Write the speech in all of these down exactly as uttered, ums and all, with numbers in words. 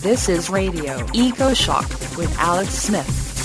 This is Radio EcoShock with Alex Smith.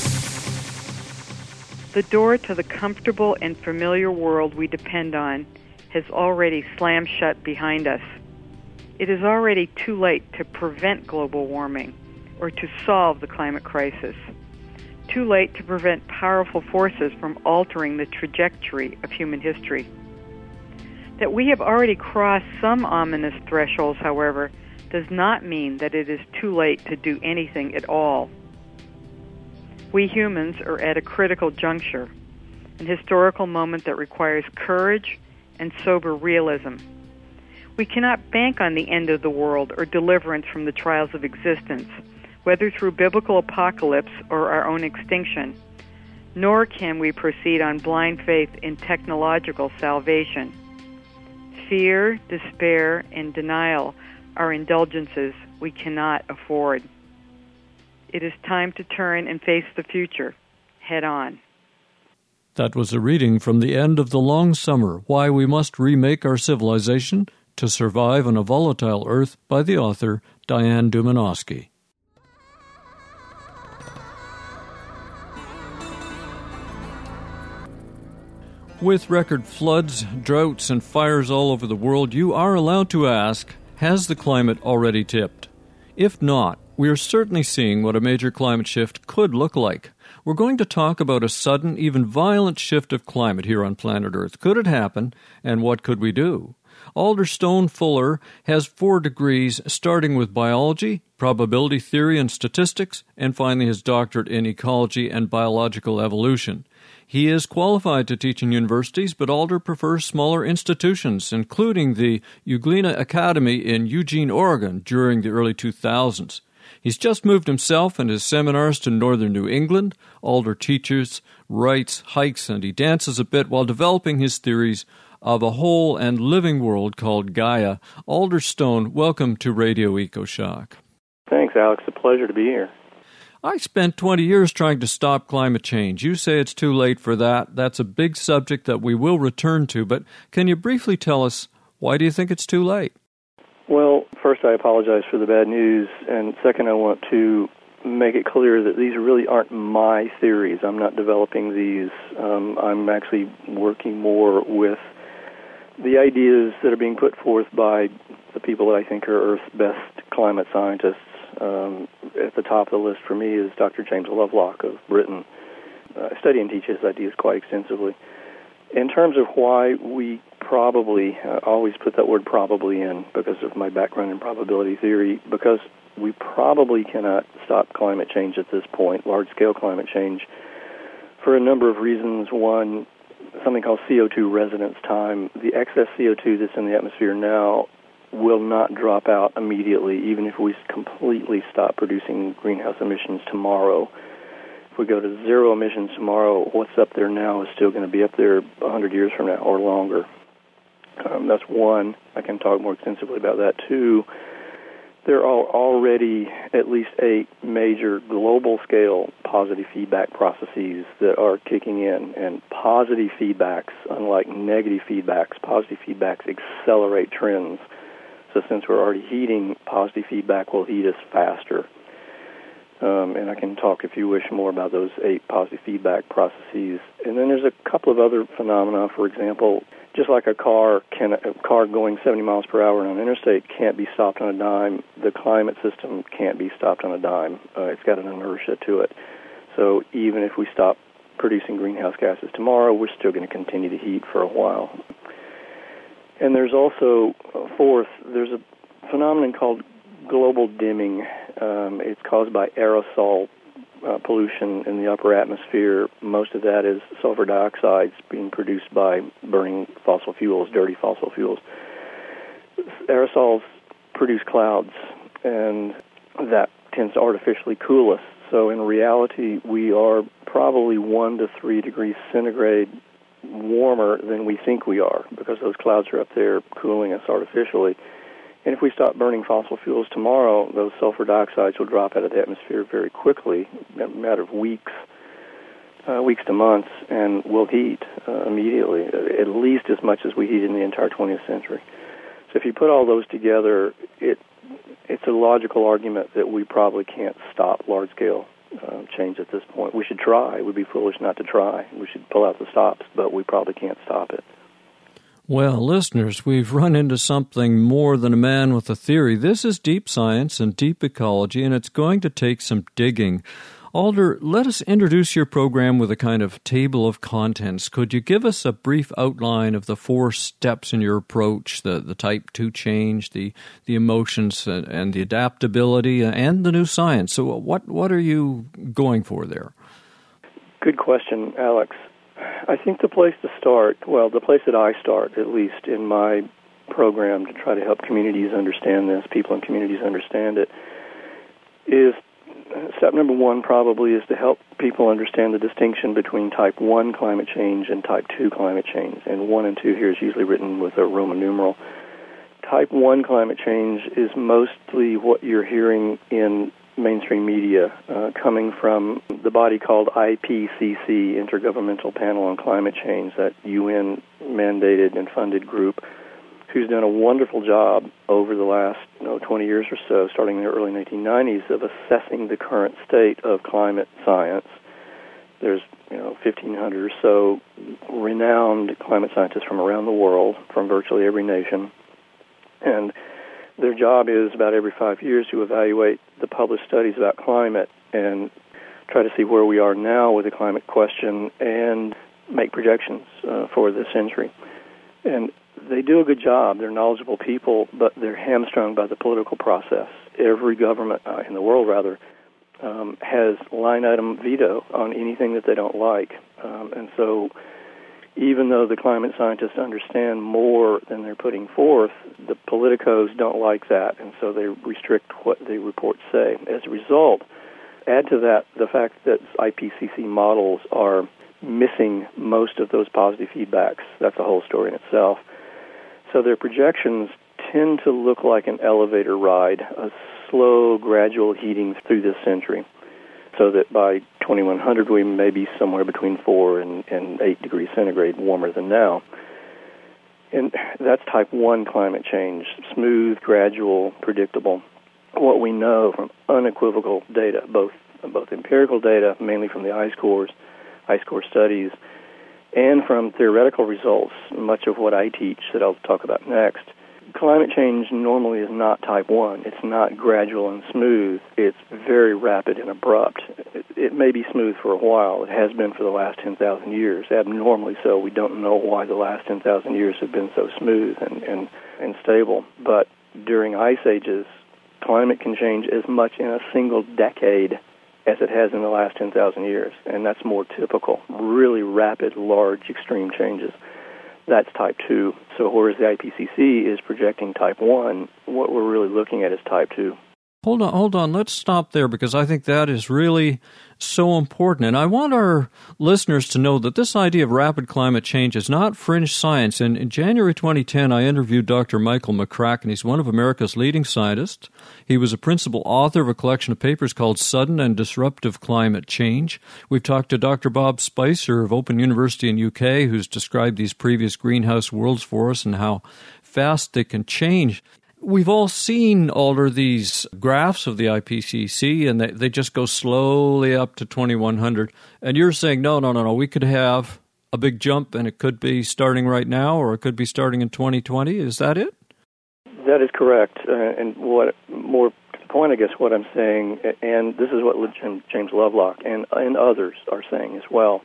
The door to the comfortable and familiar world we depend on has already slammed shut behind us. It is already too late to prevent global warming or to solve the climate crisis. Too late to prevent powerful forces from altering the trajectory of human history. That we have already crossed some ominous thresholds, however, does not mean that it is too late to do anything at all. We humans are at a critical juncture, an historical moment that requires courage and sober realism. We cannot bank on the end of the world or deliverance from the trials of existence, whether through biblical apocalypse or our own extinction, nor can we proceed on blind faith in technological salvation. Fear, despair, and denial are indulgences we cannot afford. It is time to turn and face the future head on. That was a reading from The End of the Long Summer, Why We Must Remake Our Civilization to Survive on a Volatile Earth by the author Diane Dumanowski. With record floods, droughts, and fires all over the world, you are allowed to ask, has the climate already tipped? If not, we are certainly seeing what a major climate shift could look like. We're going to talk about a sudden, even violent shift of climate here on planet Earth. Could it happen, and what could we do? Alder Stone Fuller has four degrees, starting with biology, probability theory and statistics, and finally his doctorate in ecology and biological evolution. He is qualified to teach in universities, but Alder prefers smaller institutions, including the Euglena Academy in Eugene, Oregon, during the early two thousands. He's just moved himself and his seminars to northern New England. Alder teaches, writes, hikes, and he dances a bit while developing his theories of a whole and living world called Gaia. Alder Stone, welcome to Radio EcoShock. Thanks, Alex. It's a pleasure to be here. I spent twenty years trying to stop climate change. You say it's too late for that. That's a big subject that we will return to, but can you briefly tell us, why do you think it's too late? Well, first I apologize for the bad news, and second I want to make it clear that these really aren't my theories. I'm not developing these. Um, I'm actually working more with the ideas that are being put forth by the people that I think are Earth's best climate scientists. Um, at the top of the list for me is Doctor James Lovelock of Britain. Uh, I study and teach his ideas quite extensively. In terms of why we probably, I always put that word probably in because of my background in probability theory, because we probably cannot stop climate change at this point, large-scale climate change, for a number of reasons. One, something called C O two residence time. The excess C O two that's in the atmosphere now will not drop out immediately, even if we completely stop producing greenhouse emissions tomorrow. If we go to zero emissions tomorrow, what's up there now is still going to be up there one hundred years from now or longer. Um, that's one. I can talk more extensively about that. Two, there are already at least eight major global-scale positive feedback processes that are kicking in, and positive feedbacks, unlike negative feedbacks, positive feedbacks accelerate trends. So since we're already heating, positive feedback will heat us faster. Um, and I can talk, if you wish, more about those eight positive feedback processes. And then there's a couple of other phenomena. For example, just like a car can a car going seventy miles per hour on an interstate can't be stopped on a dime, the climate system can't be stopped on a dime. Uh, it's got an inertia to it. So even if we stop producing greenhouse gases tomorrow, we're still going to continue to heat for a while. And there's also, uh, fourth, there's a phenomenon called global dimming. Um, it's caused by aerosol uh, pollution in the upper atmosphere. Most of that is sulfur dioxide being produced by burning fossil fuels, dirty fossil fuels. Aerosols produce clouds, and that tends to artificially cool us. So in reality, we are probably one to three degrees centigrade warmer than we think we are, because those clouds are up there cooling us artificially. And if we stop burning fossil fuels tomorrow, those sulfur dioxides will drop out of the atmosphere very quickly, in a matter of weeks, uh, weeks to months, and we'll heat uh, immediately, at least as much as we heated in the entire twentieth century. So if you put all those together, it it's a logical argument that we probably can't stop large-scale uh, change at this point. We should try. It would be foolish not to try. We should pull out the stops, but we probably can't stop it. Well, listeners, we've run into something more than a man with a theory. This is deep science and deep ecology, and it's going to take some digging. Alder, let us introduce your program with a kind of table of contents. Could you give us a brief outline of the four steps in your approach, the, the type two change, the, the emotions, and, and the adaptability, and the new science? So what, what are you going for there? Good question, Alex. I think the place to start, well, the place that I start, at least in my program to try to help communities understand this, people in communities understand it, is step number one probably is to help people understand the distinction between type one climate change and type two climate change. And one and two here is usually written with a Roman numeral. Type one climate change is mostly what you're hearing in mainstream media uh, coming from the body called I P C C, Intergovernmental Panel on Climate Change, that U N-mandated and funded group, who's done a wonderful job over the last you know, twenty years or so, starting in the early nineteen nineties, of assessing the current state of climate science. There's you know fifteen hundred or so renowned climate scientists from around the world, from virtually every nation, and their job is about every five years to evaluate the published studies about climate and try to see where we are now with the climate question and make projections uh, for this century. And they do a good job. They're knowledgeable people, but they're hamstrung by the political process. Every government uh, in the world, rather, um, has line-item veto on anything that they don't like. Um, and so even though the climate scientists understand more than they're putting forth, the politicos don't like that, and so they restrict what the reports say. As a result, add to that the fact that I P C C models are missing most of those positive feedbacks. That's a whole story in itself. So their projections tend to look like an elevator ride, a slow, gradual heating through this century, so that by twenty-one hundred we may be somewhere between four and, and eight degrees centigrade warmer than now. And that's type one climate change, smooth, gradual, predictable. What we know from unequivocal data, both both empirical data, mainly from the ice cores, ice core studies, and from theoretical results, much of what I teach that I'll talk about next. Climate change normally is not type one. It's not gradual and smooth. It's very rapid and abrupt. It, it may be smooth for a while. It has been for the last ten thousand years. Abnormally so. We don't know why the last ten thousand years have been so smooth and, and, and stable. But during ice ages, climate can change as much in a single decade as it has in the last ten thousand years. And that's more typical. Really rapid, large, extreme changes. That's type two. So whereas the I P C C is projecting type one, what we're really looking at is type two. Hold on, hold on. Let's stop there because I think that is really so important. And I want our listeners to know that this idea of rapid climate change is not fringe science. And in January twenty ten, I interviewed Doctor Michael McCracken. He's one of America's leading scientists. He was a principal author of a collection of papers called Sudden and Disruptive Climate Change. We've talked to Doctor Bob Spicer of Open University in U K, who's described these previous greenhouse worlds for us and how fast they can change. We've all seen, Alder, these graphs of the I P C C, and they, they just go slowly up to twenty-one hundred. And you're saying, no, no, no, no, we could have a big jump, and it could be starting right now, or it could be starting in twenty twenty. Is that it? That is correct. Uh, and what more to the point, I guess, what I'm saying, and this is what James Lovelock and, and others are saying as well,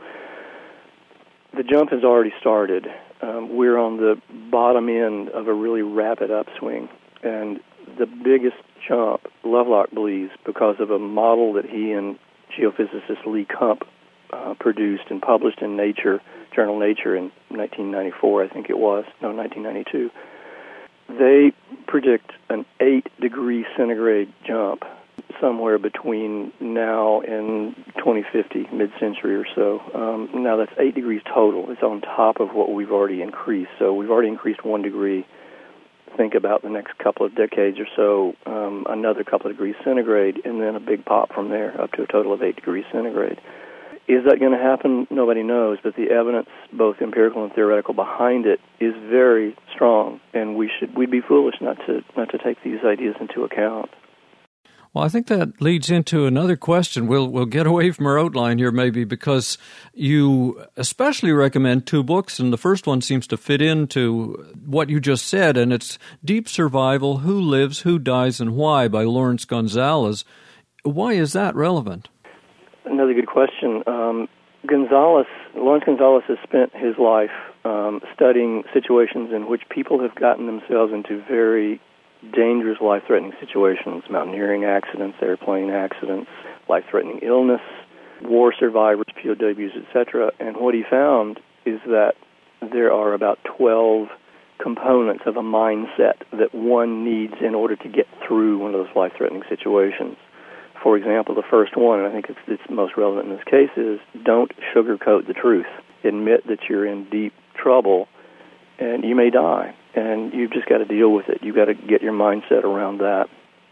the jump has already started. Um, we're on the bottom end of a really rapid upswing. And the biggest jump, Lovelock believes, because of a model that he and geophysicist Lee Kump uh, produced and published in Nature, journal Nature in nineteen ninety-four, I think it was, no, nineteen ninety-two. They predict an eight degree centigrade jump somewhere between now and twenty fifty, mid-century or so. Um, now that's eight degrees total. It's on top of what we've already increased. So we've already increased one degree. Think about the next couple of decades or so, um, another couple of degrees centigrade, and then a big pop from there up to a total of eight degrees centigrade. Is that going to happen? Nobody knows, but the evidence, both empirical and theoretical, behind it is very strong, and we should we'd be foolish not to not to take these ideas into account. Well, I think that leads into another question. We'll we'll get away from our outline here maybe, because you especially recommend two books, and the first one seems to fit into what you just said, and it's Deep Survival, Who Lives, Who Dies, and Why by Lawrence Gonzalez. Why is that relevant? Another good question. Um, Gonzalez, Lawrence Gonzalez has spent his life um, studying situations in which people have gotten themselves into very dangerous, life-threatening situations, mountaineering accidents, airplane accidents, life-threatening illness, war survivors, P O Ws, et cetera. And what he found is that there are about twelve components of a mindset that one needs in order to get through one of those life-threatening situations. For example, the first one, and I think it's, it's most relevant in this case, is don't sugarcoat the truth. Admit that you're in deep trouble, and you may die, and you've just got to deal with it. You've got to get your mindset around that.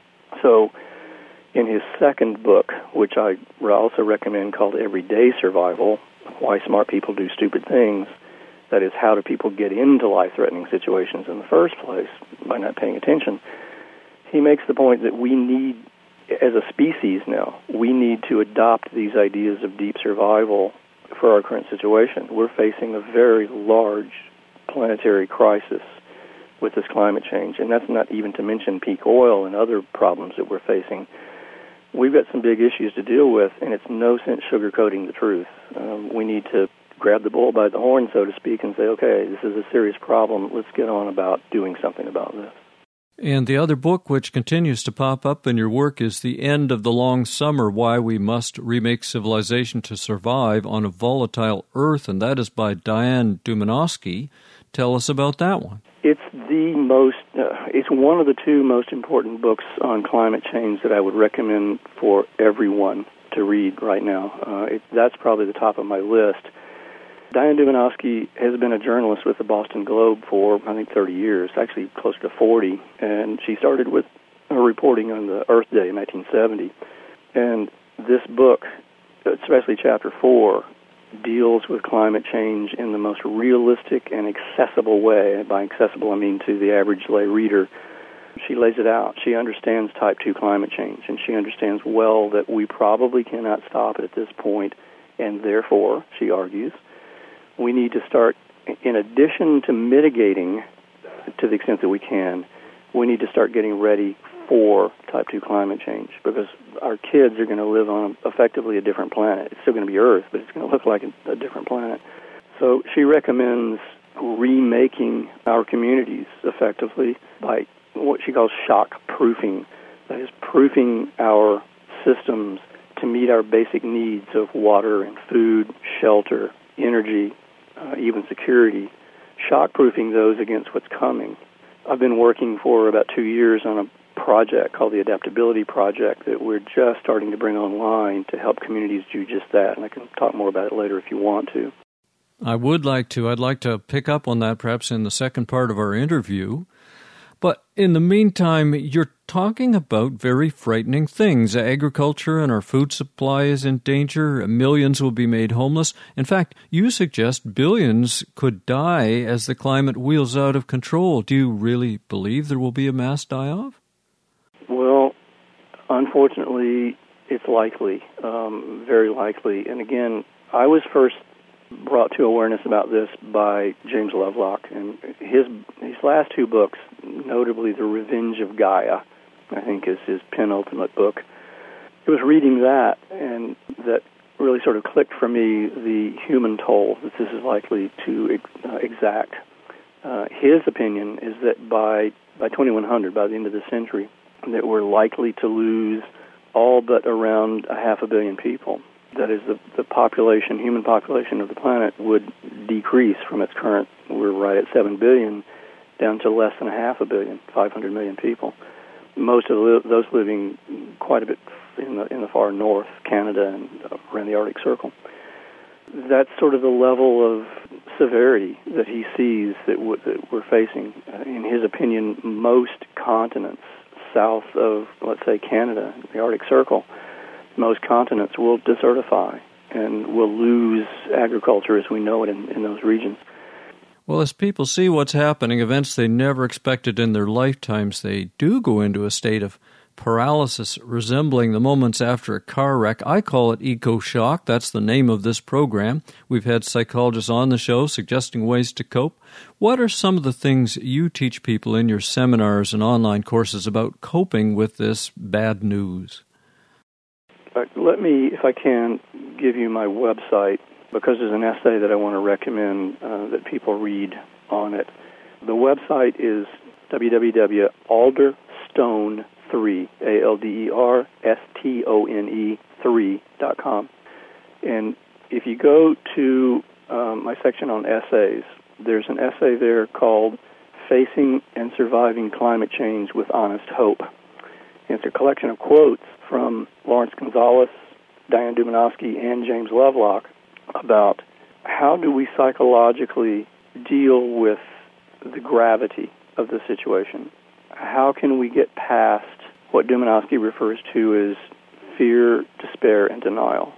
So in his second book, which I also recommend, called Everyday Survival, Why Smart People Do Stupid Things, that is, how do people get into life-threatening situations in the first place by not paying attention, he makes the point that we need, as a species now, we need to adopt these ideas of deep survival for our current situation. We're facing a very large planetary crisis with this climate change, and that's not even to mention peak oil and other problems that we're facing. We've got some big issues to deal with, and it's no sense sugarcoating the truth. Um, we need to grab the bull by the horn, so to speak, and say, okay, this is a serious problem. Let's get on about doing something about this. And the other book which continues to pop up in your work is The End of the Long Summer, Why We Must Remake Civilization to Survive on a Volatile Earth, and that is by Diane Dumanovsky. Tell us about that one. It's the most, uh, it's one of the two most important books on climate change that I would recommend for everyone to read right now. Uh, it, that's probably the top of my list. Diane Dumanovsky has been a journalist with the Boston Globe for, I think, thirty years, actually closer to forty, and she started with her reporting on the Earth Day in nineteen seventy. And this book, especially Chapter four, deals with climate change in the most realistic and accessible way. And by accessible, I mean to the average lay reader. She lays it out. She understands type two climate change, and she understands well that we probably cannot stop it at this point, and therefore, she argues, we need to start, in addition to mitigating to the extent that we can, we need to start getting ready for type two climate change, because our kids are going to live on a, effectively a different planet. It's still going to be Earth, but it's going to look like a, a different planet. So she recommends remaking our communities effectively by what she calls shock-proofing. That is, proofing our systems to meet our basic needs of water and food, shelter, energy, uh, even security, shock-proofing those against what's coming. I've been working for about two years on a project called the Adaptability Project that we're just starting to bring online to help communities do just that, and I can talk more about it later if you want to. I would like to. I'd like to pick up on that perhaps in the second part of our interview. But in the meantime, you're talking about very frightening things. Agriculture and our food supply is in danger. Millions will be made homeless. In fact, you suggest billions could die as the climate wheels out of control. Do you really believe there will be a mass die-off? Well, unfortunately, it's likely, um, very likely. And again, I was first brought to awareness about this by James Lovelock, and his his last two books, notably The Revenge of Gaia, I think is his penultimate book. It was reading that, and that really sort of clicked for me the human toll that this is likely to uh, exact. Uh, his opinion is that by, by twenty-one hundred, by the end of the century, that we're likely to lose all but around a half a billion people. That is, the, the population, human population of the planet would decrease from its current, we're right at seven billion, down to less than a half a billion, five hundred million people. Most of the, those living quite a bit in the, in the far north, Canada and around the Arctic Circle. That's sort of the level of severity that he sees that, w- that we're facing. In his opinion, most continents south of, let's say, Canada, the Arctic Circle, most continents will desertify and we'll lose agriculture as we know it in, in those regions. Well, as people see what's happening, events they never expected in their lifetimes, they do go into a state of paralysis resembling the moments after a car wreck. I call it eco-shock. That's the name of this program. We've had psychologists on the show suggesting ways to cope. What are some of the things you teach people in your seminars and online courses about coping with this bad news? Uh, let me, if I can, give you my website, because there's an essay that I want to recommend uh, that people read on it. The website is w w w dot alderstone three, A L D E R S T O N E three dot com. And if you go to um, my section on essays, there's an essay there called Facing and Surviving Climate Change with Honest Hope. And it's a collection of quotes from Lawrence Gonzalez, Diane Dumanovsky, and James Lovelock about how do we psychologically deal with the gravity of the situation. How can we get past what Dumanovsky refers to as fear, despair, and denial?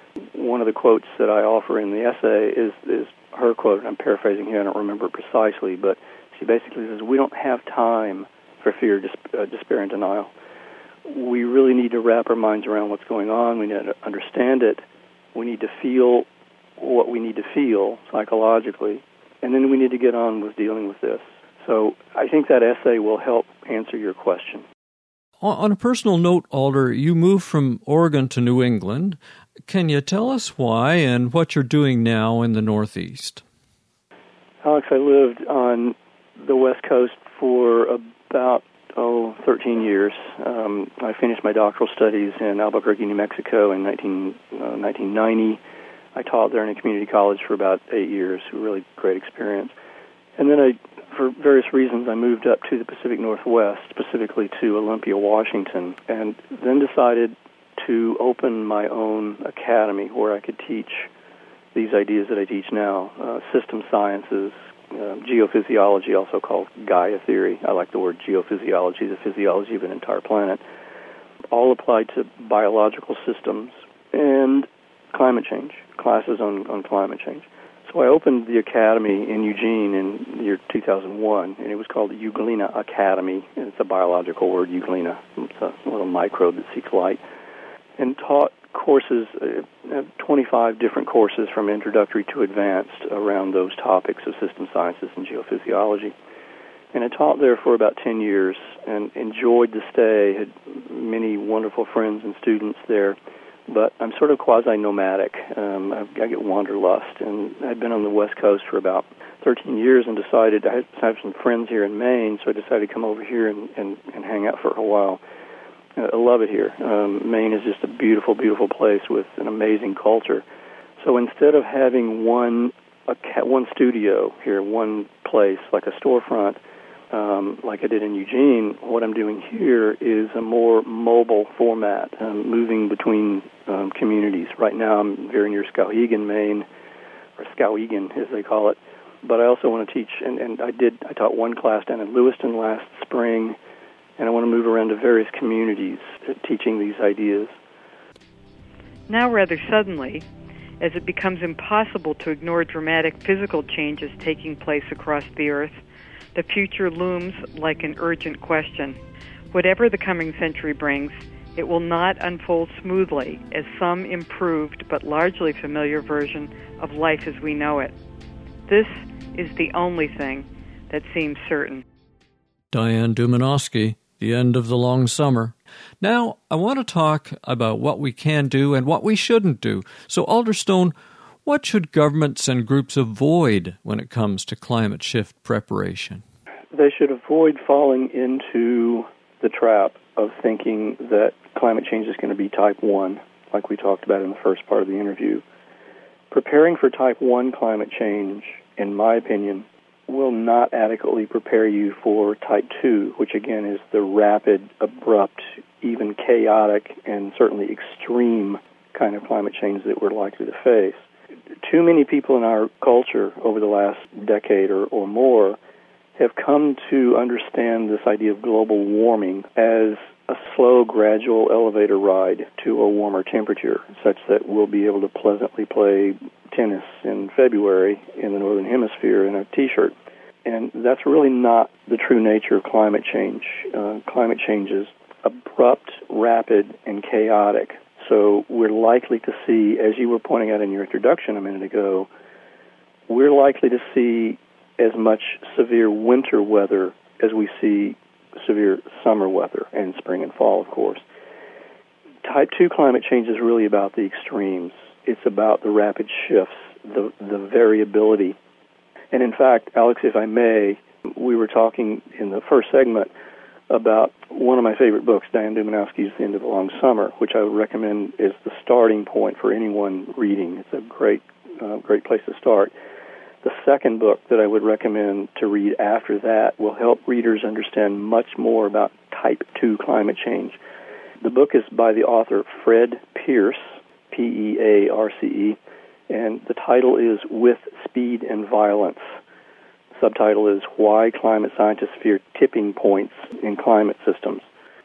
One of the quotes that I offer in the essay is, is her quote, and I'm paraphrasing here, I don't remember it precisely, but she basically says, we don't have time for fear, desp- uh, despair, and denial. We really need to wrap our minds around what's going on. We need to understand it. We need to feel what we need to feel psychologically, and then we need to get on with dealing with this. So I think that essay will help answer your question. On a personal note, Alder, you moved from Oregon to New England. Can you tell us why and what you're doing now in the Northeast? Alex, I lived on the West Coast for about, oh, thirteen years. Um, I finished my doctoral studies in Albuquerque, New Mexico in nineteen, uh, nineteen ninety. I taught there in a community college for about eight years, a really great experience. And then I, for various reasons, I moved up to the Pacific Northwest, specifically to Olympia, Washington, and then decided to open my own academy where I could teach these ideas that I teach now, uh, system sciences, uh, geophysiology, also called Gaia theory. I like the word geophysiology, the physiology of an entire planet, all applied to biological systems and climate change, classes on, on climate change. So I opened the academy in Eugene in the year two thousand one, and it was called the Euglena Academy. And it's a biological word, Euglena. It's a little microbe that seeks light. And taught courses, uh, twenty-five different courses from introductory to advanced around those topics of system sciences and geophysiology. And I taught there for about ten years and enjoyed the stay, had many wonderful friends and students there. But I'm sort of quasi-nomadic. Um, I, I get wanderlust, and I'd been on the West Coast for about thirteen years and decided I have some friends here in Maine, so I decided to come over here and, and, and hang out for a while. Uh, I love it here. Um, Maine is just a beautiful, beautiful place with an amazing culture. So instead of having one a, one studio here, one place, like a storefront, Um, like I did in Eugene, what I'm doing here is a more mobile format, um, moving between um, communities. Right now I'm very near Skowhegan, Maine, or Skowhegan as they call it, but I also want to teach, and, and I did, I taught one class down in Lewiston last spring, and I want to move around to various communities uh, teaching these ideas. Now rather suddenly, as it becomes impossible to ignore dramatic physical changes taking place across the earth, the future looms like an urgent question. Whatever the coming century brings, it will not unfold smoothly as some improved but largely familiar version of life as we know it. This is the only thing that seems certain. Diane Dumanovsky, The End of the Long Summer. Now, I want to talk about what we can do and what we shouldn't do. So, Alder Stone, what should governments and groups avoid when it comes to climate shift preparation? They should avoid falling into the trap of thinking that climate change is going to be type one, like we talked about in the first part of the interview. Preparing for type one climate change, in my opinion, will not adequately prepare you for type two, which again is the rapid, abrupt, even chaotic, and certainly extreme kind of climate change that we're likely to face. Too many people in our culture over the last decade or, or more have come to understand this idea of global warming as a slow, gradual elevator ride to a warmer temperature, such that we'll be able to pleasantly play tennis in February in the Northern Hemisphere in a T-shirt. And that's really not the true nature of climate change. Uh, climate change is abrupt, rapid, and chaotic. So we're likely to see, as you were pointing out in your introduction a minute ago, we're likely to see as much severe winter weather as we see severe summer weather, and spring and fall, of course. Type two climate change is really about the extremes. It's about the rapid shifts, the, the variability. And in fact, Alex, if I may, we were talking in the first segment about one of my favorite books, Diane Dumanowski's The End of a Long Summer, which I would recommend as the starting point for anyone reading. It's a great, uh, great place to start. The second book that I would recommend to read after that will help readers understand much more about type two climate change. The book is by the author Fred Pearce, P E A R C E, and the title is With Speed and Violence. The subtitle is Why Climate Scientists Fear Tipping Points in Climate Systems.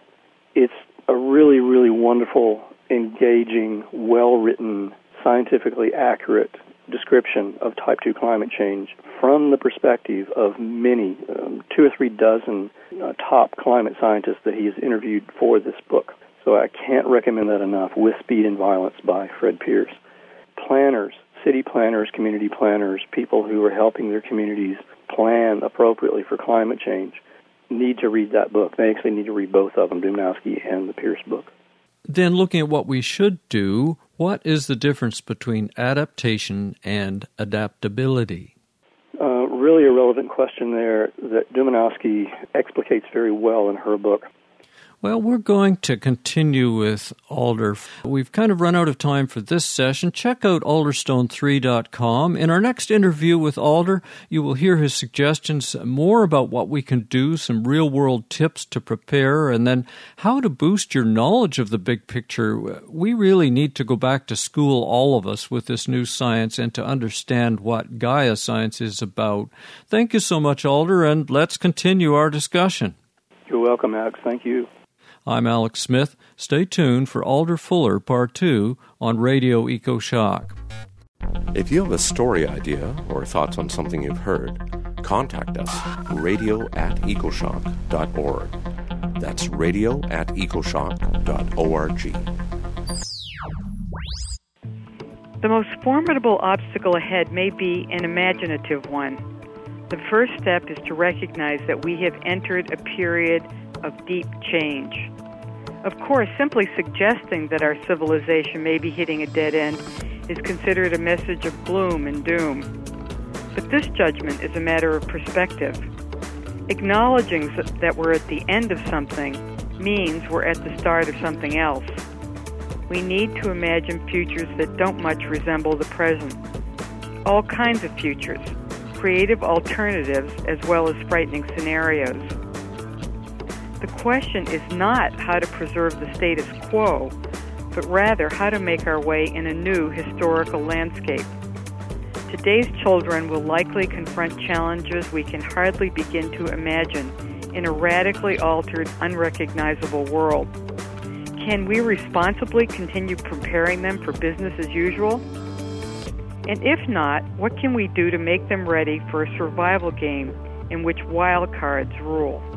It's a really, really wonderful, engaging, well-written, scientifically accurate description of type two climate change from the perspective of many, um, two or three dozen uh, top climate scientists that he has interviewed for this book. So I can't recommend that enough, With Speed and Violence by Fred Pearce. Planners, city planners, community planners, people who are helping their communities plan appropriately for climate change need to read that book. They actually need to read both of them, Dumanowski and the Pearce book. Then looking at what we should do, what is the difference between adaptation and adaptability? Uh, really a relevant question there that Dumanowski explicates very well in her book. Well, we're going to continue with Alder. We've kind of run out of time for this session. Check out alderstone three dot com. In our next interview with Alder, you will hear his suggestions more about what we can do, some real-world tips to prepare, and then how to boost your knowledge of the big picture. We really need to go back to school, all of us, with this new science and to understand what Gaia science is about. Thank you so much, Alder, and let's continue our discussion. You're welcome, Alex. Thank you. I'm Alex Smith. Stay tuned for Alder Fuller Part two on Radio EcoShock. If you have a story idea or thoughts on something you've heard, contact us, radio at ecoshock dot org. That's radio at ecoshock dot org. The most formidable obstacle ahead may be an imaginative one. The first step is to recognize that we have entered a period of deep change. Of course, simply suggesting that our civilization may be hitting a dead end is considered a message of gloom and doom. But this judgment is a matter of perspective. Acknowledging that we're at the end of something means we're at the start of something else. We need to imagine futures that don't much resemble the present. All kinds of futures, creative alternatives as well as frightening scenarios. The question is not how to preserve the status quo, but rather how to make our way in a new historical landscape. Today's children will likely confront challenges we can hardly begin to imagine in a radically altered, unrecognizable world. Can we responsibly continue preparing them for business as usual? And if not, what can we do to make them ready for a survival game in which wild cards rule?